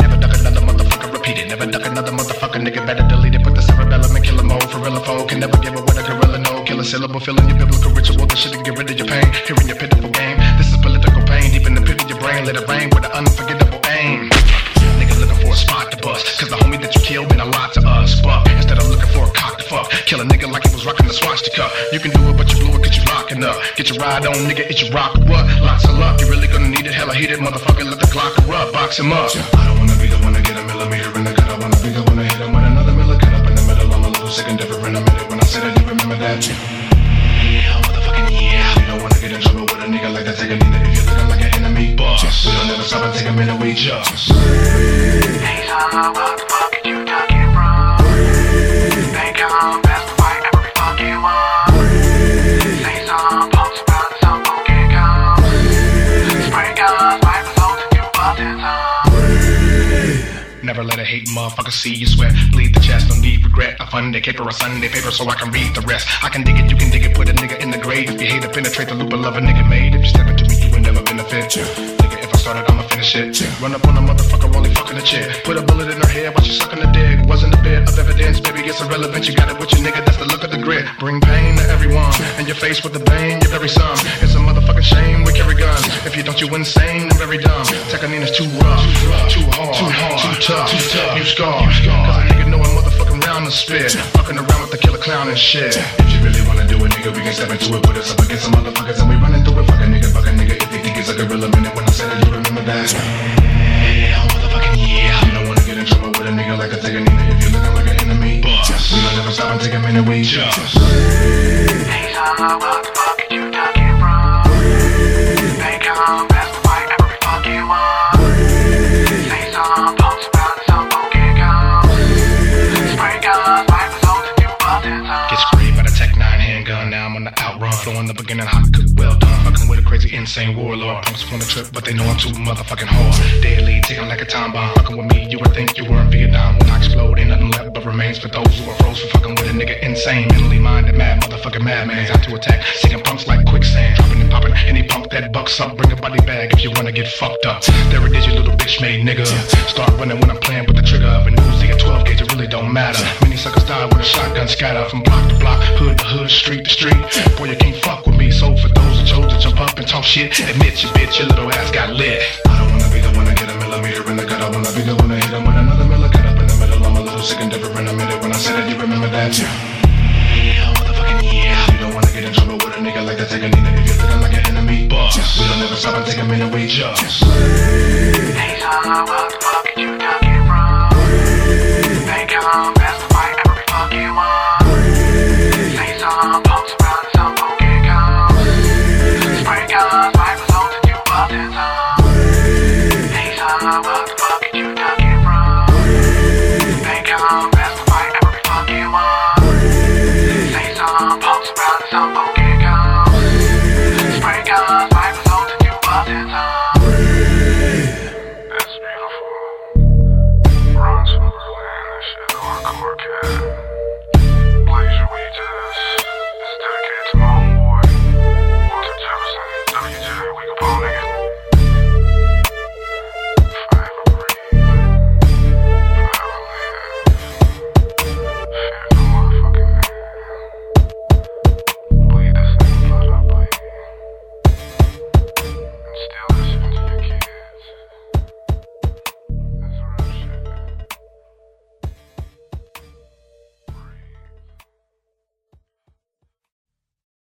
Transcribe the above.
Never duck another motherfucker, repeat it. Never duck another motherfucker, nigga better delete it. Put the cerebellum in killer mode, for real or foe. Can never give a what a gorilla know. Kill a syllable, filling your biblical ritual. This shit to get rid of your pain. Hearing your pitiful game. This is political pain, deep in the pit of your brain. Let it rain with an unforgettable aim. Nigga looking for a spot to bust, cause the homie that you killed meant a lot to us. But instead of looking for a cock to fuck, kill a nigga like he was rocking the swastika. You can do it, but you blew it cause you locking up. Get your ride on, nigga, it's your rock or what? Lots of luck, you really gonna need it. Hella heated, motherfucker, let the Glock erupt. Box him up. I don't wanna be the one to get a millimeter in the gut. I wanna be the one to hit him with another miller cut up in the middle. I'm a little sick and different. I made it when I said it, you remember that? Yeah, motherfucking yeah. You don't wanna get in trouble with a nigga like that. Take a Nina if you're looking like an enemy boss. We don't never stop and take a minute, we just hey, son, what the fuck did you duck it from? Think I'm best to fight every fucking one. Say some punks about some fucking guns. Spray guns, rifles, holding you bustin' some. Never let a hate motherfucker see you sweat. Bleed the chest, no need regret. I fund the caper or Sunday paper so I can read the rest. I can dig it, you can dig it, put a nigga in the grave. If you hate to penetrate the loop of love a nigga made. If you step into me, you will never benefit. Nigga, if I started, I'ma finish it. Run up on a motherfucker while he fucking a chick. Put a bullet in her head while she sucking the dick. Wasn't a bit of evidence, baby, it's irrelevant. You got it with your nigga, that's the look of the grit. Bring pain to everyone, and your face with the bang, your very son. It's a motherfucking shame, we carry guns. If you don't, you insane and very dumb. Tekanina's too rough, too hard, too tough. You scar, cause a nigga know a motherfucking round to spit. Fucking around with the killer clown and shit. If you really wanna do it, nigga, we can step into it. Put us up against some motherfuckers and we running through it. Fuck a nigga, if you think it's a gorilla minute. When I said it, you remember that? Yeah, motherfucking yeah. You don't wanna get in trouble with a nigga like a Teganina. If you're looking like an enemy boss, we don't never stop and take a minute, we just hey, son, what the fuck did you duck it from? Think I'm best to fight every fucking one. Say some punks about some fucking guns. Spray guns, rifles, holding you bustin' some. Get sprayed by the Tech 9 handgun. Now I'm on the outrun, flowing the beginning hot, cook, well done. Fucking with a crazy, insane warlord. Punks on the trip, but they know I'm too motherfucking hard. Deadly, ticking like a time bomb. Fucking with me, you would think you were in Vietnam. When I explode, ain't nothing left but remains for those who are froze for fucking with a nigga insane. Mentally minded, mad motherfucking madman. Out to attack, sinking punks like quicksand. Dropping and popping, any punk that bucks up. Bring a body bag if you wanna get fucked up. There it is, you little bitch made nigga. Start running when I'm playing with the trigger of an Uzi at 12 gauge, it really don't matter. Many suckers die with a shotgun scatter. From block to block, hood to hood, street to street. Boy, you can't fuck with me. So for those that chose to jump up and talk shit, admit you bitch, your little ass got lit. I don't wanna be the one to get a millimeter in the gut. I wanna be the one to hit him with another miller cut up in the middle. I'm a little sick and different. I made it when I said it, you remember that? Yeah, motherfucking yeah. You don't wanna get in trouble with a nigga like that. Take a Nina if you're looking like an enemy boss. We don't never stop and take a minute, we just hey, son, what the fuck did you duck it from? Think I'm best to fight every fucking one. Say some punks about some fucking guns. Spray guns, rifles, holding you bustin' some. Hey, son, what the fuck did you duck